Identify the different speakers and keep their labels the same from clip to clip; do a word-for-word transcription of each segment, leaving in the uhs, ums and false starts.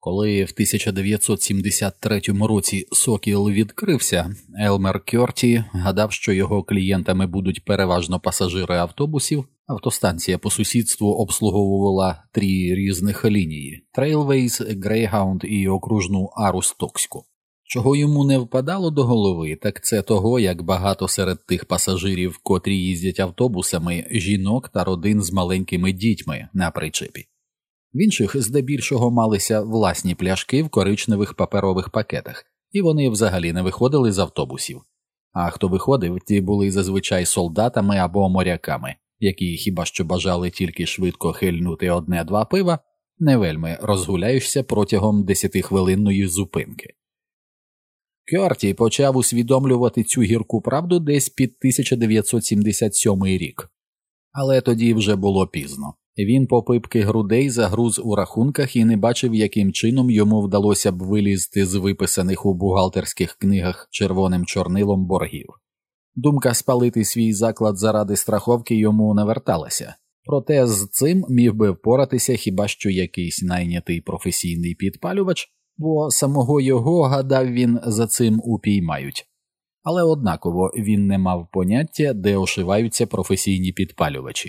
Speaker 1: Коли в тисяча дев'ятсот сімдесят третьому році «Сокіл» відкрився, Елмер Кьорті гадав, що його клієнтами будуть переважно пасажири автобусів. Автостанція по сусідству обслуговувала три різних лінії – Трейлвейз, Грейхаунд і окружну Арустокську. Чого йому не впадало до голови, так це того, як багато серед тих пасажирів, котрі їздять автобусами, жінок та родин з маленькими дітьми на причепі. В інших здебільшого малися власні пляшки в коричневих паперових пакетах, і вони взагалі не виходили з автобусів. А хто виходив, ті були зазвичай солдатами або моряками, які хіба що бажали тільки швидко хильнути одне-два пива, не вельми розгуляєшся протягом десятихвилинної зупинки. Кьорті почав усвідомлювати цю гірку правду десь під тисяча дев'ятсот сімдесят сьомий рік. Але тоді вже було пізно. Він по пипки грудей загруз у рахунках і не бачив, яким чином йому вдалося б вилізти з виписаних у бухгалтерських книгах червоним чорнилом боргів. Думка спалити свій заклад заради страховки йому не верталася. Проте з цим міг би впоратися хіба що якийсь найнятий професійний підпалювач, бо самого його, гадав він, за цим упіймають. Але однаково він не мав поняття, де ошиваються професійні підпалювачі.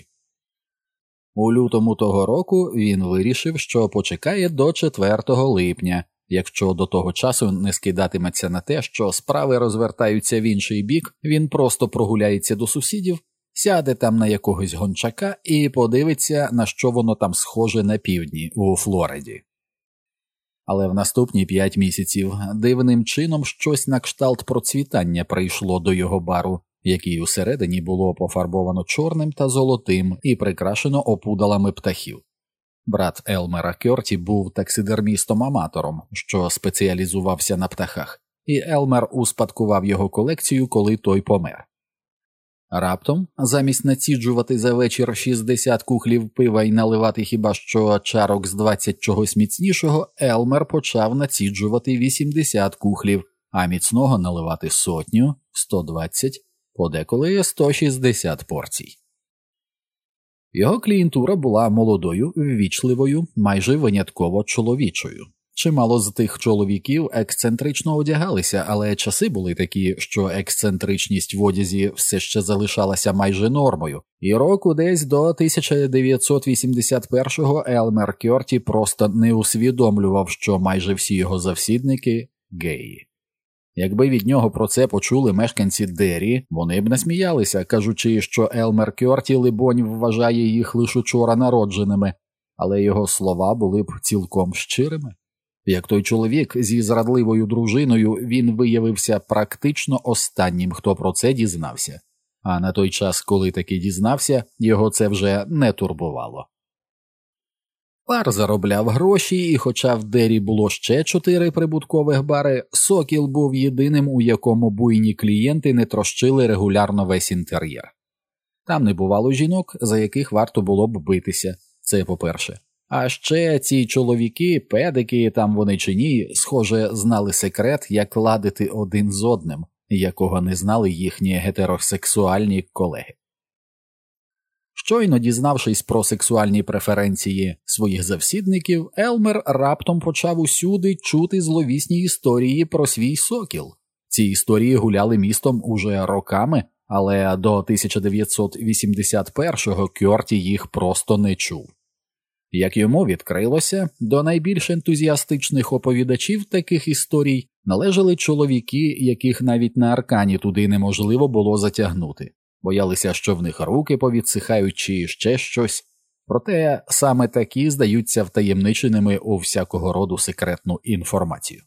Speaker 1: У лютому того року він вирішив, що почекає до четвертого липня, якщо до того часу не скидатиметься на те, що справи розвертаються в інший бік, він просто прогуляється до сусідів, сяде там на якогось гончака і подивиться, на що воно там схоже на півдні у Флориді. Але в наступні п'ять місяців дивним чином щось на кшталт процвітання прийшло до його бару, який усередині було пофарбовано чорним та золотим і прикрашено опудалами птахів. Брат Елмера Кьорті був таксидермістом-аматором, що спеціалізувався на птахах, і Елмер успадкував його колекцію, коли той помер. Раптом, замість націджувати за вечір шістдесят кухлів пива і наливати хіба що чарок з двадцять чогось міцнішого, Елмер почав націджувати вісімдесят кухлів, а міцного наливати сотню, сто двадцять, подеколи сто шістдесят порцій. Його клієнтура була молодою, ввічливою, майже винятково чоловічою. Чимало з тих чоловіків ексцентрично одягалися, але часи були такі, що ексцентричність в одязі все ще залишалася майже нормою, і року десь до тисяча дев'ятсот вісімдесят першого Елмер Кьорті просто не усвідомлював, що майже всі його завсідники – геї. Якби від нього про це почули мешканці Деррі, вони б насміялися, кажучи, що Елмер Кьорті, либонь, вважає їх лише учора народженими, але його слова були б цілком щирими. Як той чоловік зі зрадливою дружиною, він виявився практично останнім, хто про це дізнався. А на той час, коли таки дізнався, його це вже не турбувало. Бар заробляв гроші, і хоча в Деррі було ще чотири прибуткових бари, «Сокіл» був єдиним, у якому буйні клієнти не трощили регулярно весь інтер'єр. Там не бувало жінок, за яких варто було б битися, це по-перше. А ще ці чоловіки, педики, там вони чи ні, схоже, знали секрет, як ладити один з одним, якого не знали їхні гетеросексуальні колеги. Щойно дізнавшись про сексуальні преференції своїх завсідників, Елмер раптом почав усюди чути зловісні історії про свій «Сокіл». Ці історії гуляли містом уже роками, але до тисяча дев'ятсот вісімдесят першого Кьорті їх просто не чув. Як йому відкрилося, до найбільш ентузіастичних оповідачів таких історій належали чоловіки, яких навіть на аркані туди неможливо було затягнути. Боялися, що в них руки повідсихають чи ще щось. Проте саме такі здаються втаємниченими у всякого роду секретну інформацію.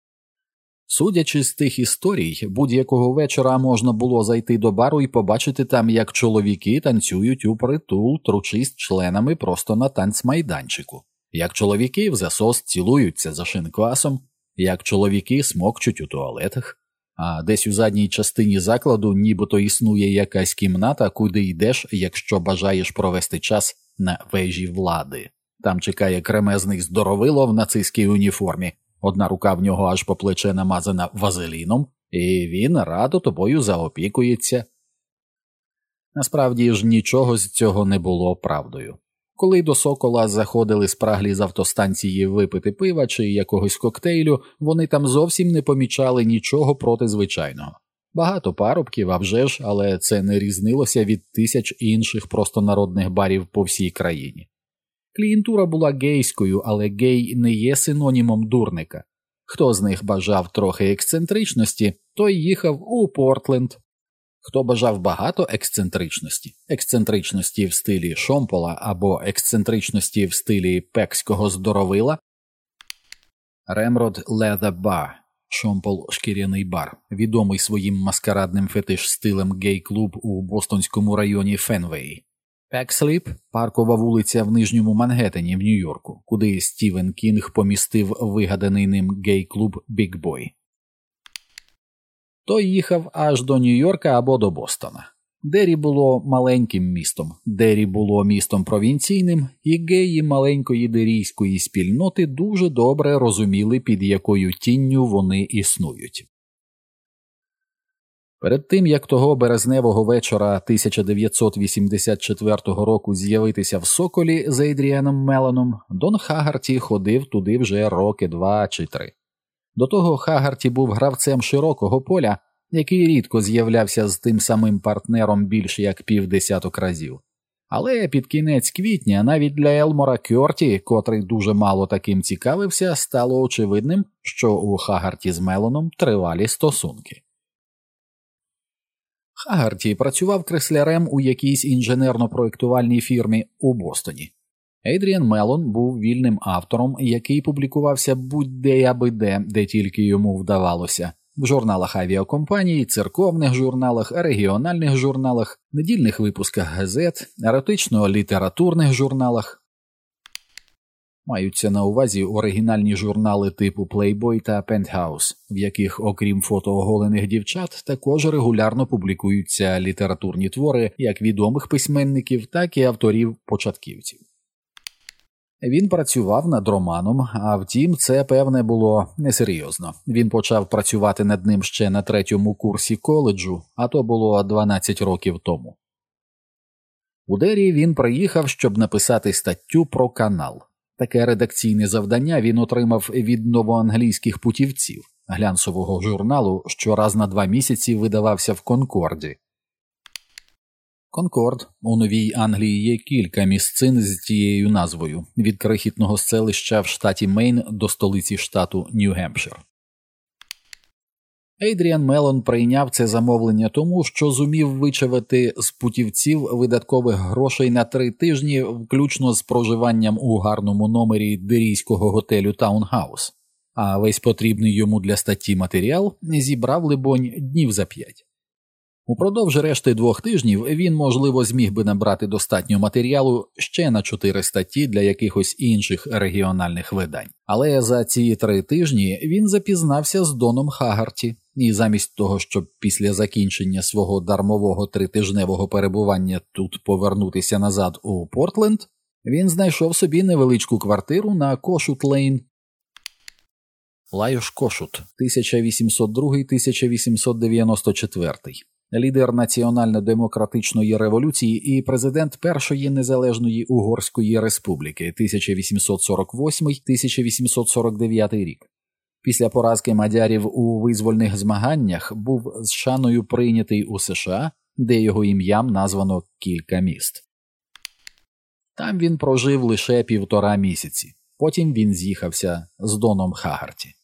Speaker 1: Судячи з тих історій, будь-якого вечора можна було зайти до бару і побачити там, як чоловіки танцюють у притул, тручись членами просто на танцмайданчику, як чоловіки в засос цілуються за шинквасом, як чоловіки смокчуть у туалетах, а десь у задній частині закладу нібито існує якась кімната, куди йдеш, якщо бажаєш провести час на вежі влади. Там чекає кремезний здоровило в нацистській уніформі, одна рука в нього аж по плече намазана вазеліном, і він радо тобою заопікується. Насправді ж нічого з цього не було правдою. Коли до Сокола заходили спраглі з автостанції випити пива чи якогось коктейлю, вони там зовсім не помічали нічого протизвичайного. Багато парубків, а вже ж, але це не різнилося від тисяч інших простонародних барів по всій країні. Клієнтура була гейською, але гей не є синонімом дурника. Хто з них бажав трохи ексцентричності, той їхав у Портленд. Хто бажав багато ексцентричності, ексцентричності в стилі Шомпола або ексцентричності в стилі пекського здоровила, Ремрод Leather Bar, Шомпол шкіряний бар, відомий своїм маскарадним фетиш-стилем гей-клуб у бостонському районі Фенвей. Пексліп – паркова вулиця в Нижньому Мангеттені в Нью-Йорку, куди Стівен Кінг помістив вигаданий ним гей-клуб Big Boy. Той їхав аж до Нью-Йорка або до Бостона. Дері було маленьким містом, Дері було містом провінційним, і геї маленької дерійської спільноти дуже добре розуміли, під якою тінню вони існують. Перед тим, як того березневого вечора тисяча дев'ятсот вісімдесят четвертого року з'явитися в Соколі з Ейдріаном Мелоном, Дон Хагарті ходив туди вже роки два чи три. До того Хагарті був гравцем широкого поля, який рідко з'являвся з тим самим партнером більш як півдесяток разів. Але під кінець квітня навіть для Елмора Кьорті, котрий дуже мало таким цікавився, стало очевидним, що у Хагарті з Мелоном тривалі стосунки. Хагарті працював креслярем у якійсь інженерно-проєктувальній фірмі у Бостоні. Ейдріан Мелон був вільним автором, який публікувався будь-де аби де, де тільки йому вдавалося. В журналах авіакомпаній, церковних журналах, регіональних журналах, недільних випусках газет, еротично-літературних журналах. Маються на увазі оригінальні журнали типу Playboy та Penthouse, в яких, окрім фото оголених дівчат, також регулярно публікуються літературні твори як відомих письменників, так і авторів-початківців. Він працював над романом, а втім, це, певне, було несерйозно. Він почав працювати над ним ще на третьому курсі коледжу, а то було дванадцять років тому. У Дері він приїхав, щоб написати статтю про канал. Таке редакційне завдання він отримав від новоанглійських путівців, глянцевого журналу, що раз на два місяці видавався в Конкорді. Конкорд. У Новій Англії є кілька місцин з тією назвою, від крихітного селища в штаті Мейн до столиці штату Нью-Гемпшир. Ейдріан Мелон прийняв це замовлення тому, що зумів вичавити з путівців видаткових грошей на три тижні, включно з проживанням у гарному номері дерійського готелю Таунхаус, а весь потрібний йому для статті матеріал зібрав, либонь, днів за п'ять. Упродовж решти двох тижнів він, можливо, зміг би набрати достатньо матеріалу ще на чотири статті для якихось інших регіональних видань. Але за ці три тижні він запізнався з Доном Хагарті, і замість того, щоб після закінчення свого дармового тритижневого перебування тут повернутися назад у Портленд, він знайшов собі невеличку квартиру на Кошут-Лейн. Лайош Кошут, тисяча вісімсот другий — тисяча вісімсот дев'яносто четвертий. Лідер Національно-демократичної революції і президент Першої незалежної Угорської республіки тисяча вісімсот сорок восьмий — тисяча вісімсот сорок дев'ятий рік. Після поразки мадярів у визвольних змаганнях був з шаною прийнятий у США, де його ім'ям названо кілька міст. Там він прожив лише півтора місяці. Потім він з'їхався з Доном Хагарті.